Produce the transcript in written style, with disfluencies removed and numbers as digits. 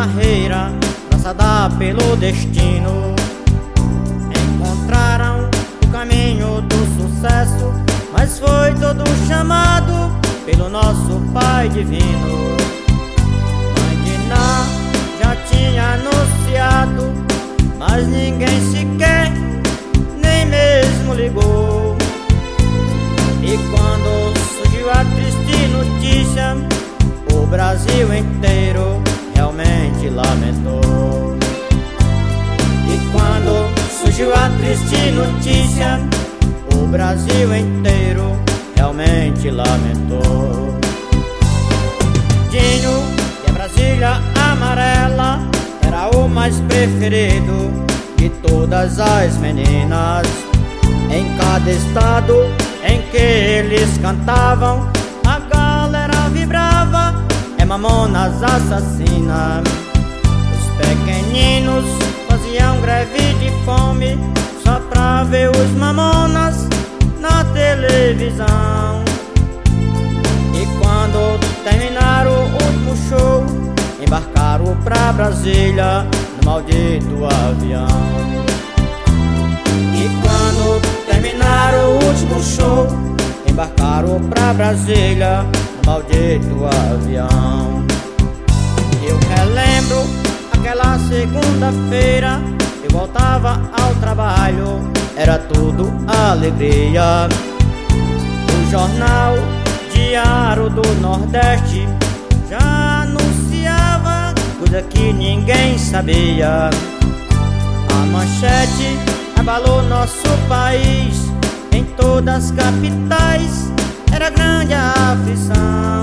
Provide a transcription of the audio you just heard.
barreira traçada pelo destino. Encontraram o caminho do sucesso, mas foi todo chamado pelo nosso Pai Divino. Mãe de Ná já tinha anunciado, mas ninguém sequer nem mesmo ligou. E quando surgiu a triste notícia, o Brasil inteiro realmente lamentou. E quando surgiu a triste notícia, o Brasil inteiro realmente lamentou. Dinho, que é Brasília amarela, era o mais preferido de todas as meninas. Em cada estado em que eles cantavam, a galera vibrava, é Mamonas Assassina. Os pequeninos faziam greve de fome só pra ver os Mamonas na televisão. E quando terminaram o último show, embarcaram pra Brasília no maldito avião. E quando terminaram o último show, embarcaram pra Brasília no maldito avião. Eu relembro aquela segunda-feira, eu voltava ao trabalho, era tudo alegria. O jornal Diário do Nordeste já anunciava coisa que ninguém sabia. A manchete abalou nosso país, em todas as capitais era grande a aflição.